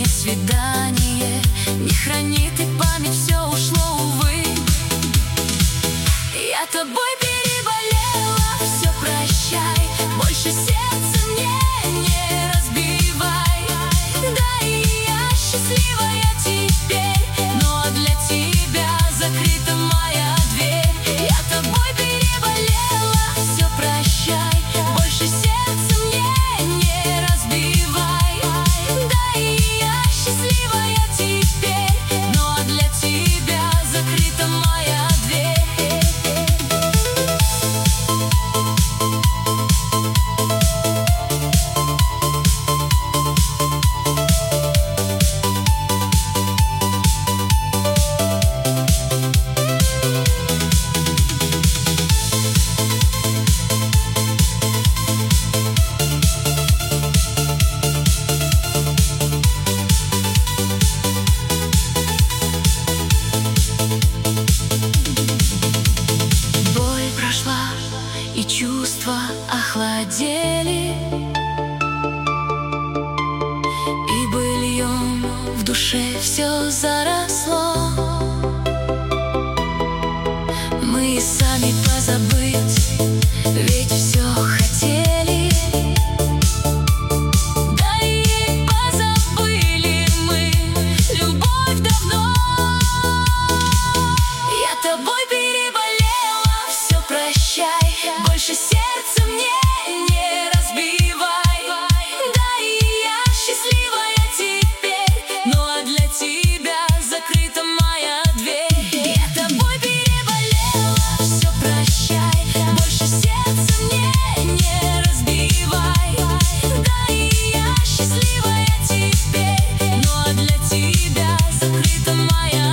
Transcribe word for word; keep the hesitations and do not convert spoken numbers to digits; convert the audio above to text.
свидание не хранит, и память все ушло, увы. Я тобой переболела, все прощай, больше сердце мне не разбивай. Да, и я счастливая теперь, но для тебя закрыта моя дверь. Я тобой переболела, все прощай, больше сердце мне не разбивай. Да, и я счастливая теперь, но для тебя закрыта моя дверь. И чувства охладели, и быльем в душе все заросло. Мы и сами позабыть, ведь все хотели. Да и позабыли мы любовь давно. Я тобой переболела, все прощай, больше сердце мне не разбивай. Да, и я счастливая теперь, но для тебя закрыта моя дверь. Я тобой переболела, все прощай, больше сердце мне не разбивай. Да, и я счастливая теперь, но для тебя закрыта моя